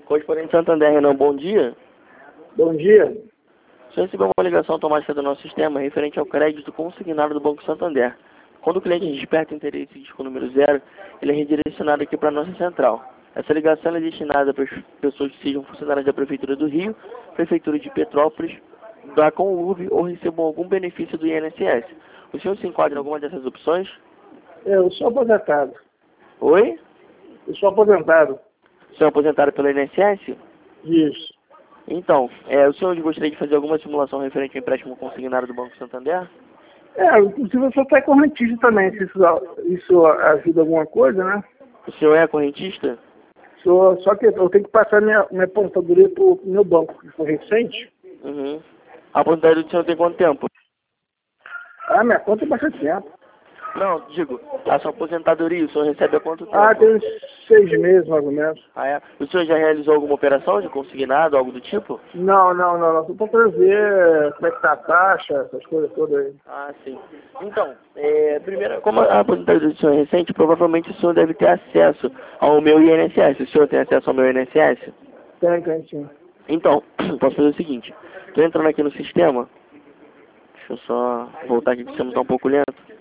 Correspondente Santander, Renan, bom dia. Bom dia. O senhor recebeu uma ligação automática do nosso sistema referente ao crédito consignado do Banco Santander. Quando o cliente desperta interesse e diz com o número 0, ele é redirecionado aqui para a nossa central. Essa ligação é destinada para as pessoas que sejam funcionárias da Prefeitura do Rio, Prefeitura de Petrópolis, da Conurb ou recebam algum benefício do INSS. O senhor se enquadra em alguma dessas opções? Eu sou aposentado. Oi? Eu sou aposentado. O senhor é aposentado pelo INSS? Isso. Então, o senhor gostaria de fazer alguma simulação referente ao empréstimo consignado do Banco Santander? Inclusive eu sou até correntista também, se isso ajuda alguma coisa, né? O senhor é correntista? Só que eu tenho que passar minha aposentadoria pro meu banco, que foi recente. Uhum. A aposentadoria do senhor tem quanto tempo? Minha conta é bastante tempo. Não, digo, a sua aposentadoria, o senhor recebe há quanto tempo? Tem uns 6 meses, mais ou menos. É? O senhor já realizou alguma operação de consignado, algo do tipo? Não. Só pra ver como é que tá a taxa, essas coisas todas aí. Sim. Então, primeiro, como a aposentadoria do senhor é recente, provavelmente o senhor deve ter acesso ao meu INSS. O senhor tem acesso ao meu INSS? Tem sim. Então, posso fazer o seguinte. Estou entrando aqui no sistema. Deixa eu só voltar aqui que o sistema está um pouco lento.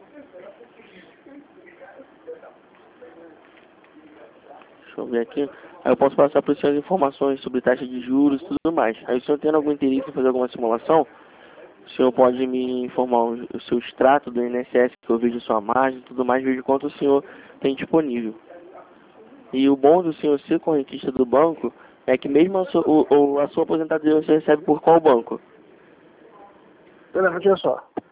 Deixa eu ver aqui. Aí eu posso passar para o senhor as informações sobre taxa de juros e tudo mais. Aí o senhor tendo algum interesse em fazer alguma simulação, o senhor pode me informar o seu extrato do INSS, que eu vejo sua margem e tudo mais, vejo quanto o senhor tem disponível. E o bom do senhor ser correntista do banco é que mesmo a sua aposentadoria você recebe por qual banco? Pera, deixa eu só.